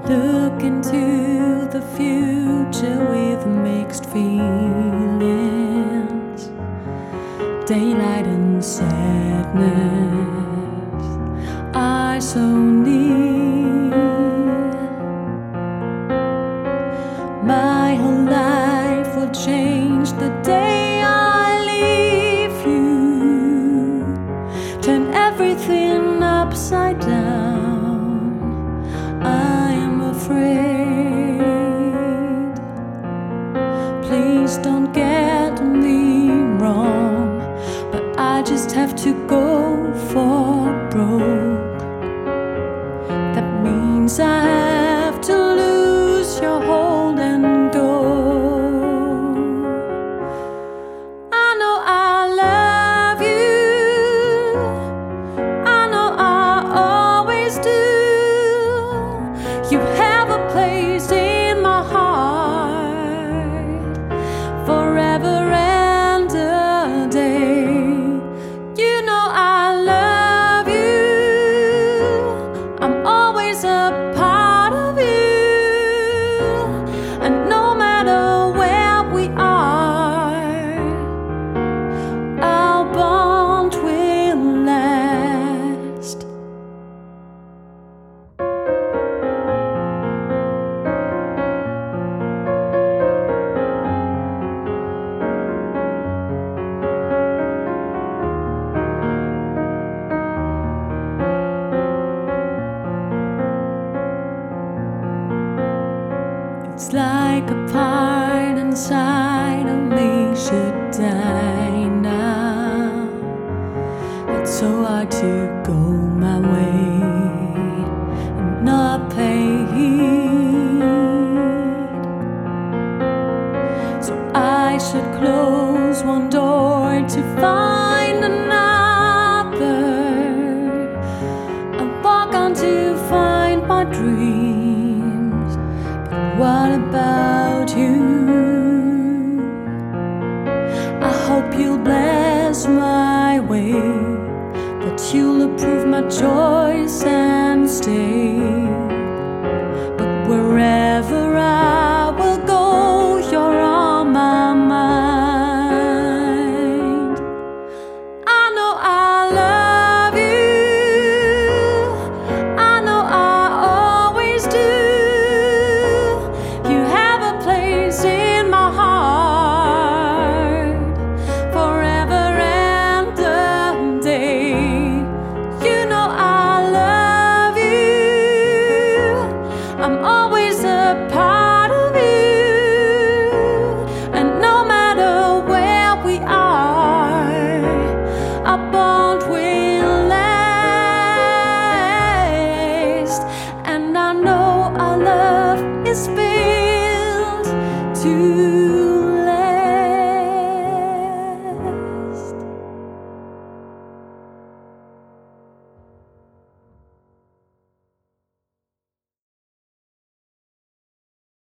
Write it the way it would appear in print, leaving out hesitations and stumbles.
Look into the future with mixed feelings, daylight and sadness are so near. My whole life will change the day I leave you, turn everything upside down. I am afraid. Please don't get me wrong, but I just have to go for broke. That means I have to lose your hold and go. I know I love you, I know I always do. You have a place in my heart forever and a day. You know I love you, I'm always a part of you, and no matter where we are, our bond will last. It's like a part inside of me should die now. It's so hard to go my way and not pay heed. So I should close one door to find another, and walk on to find my dreams. What about you? I hope you'll bless my way, that you'll approve my choice and stay. But wherever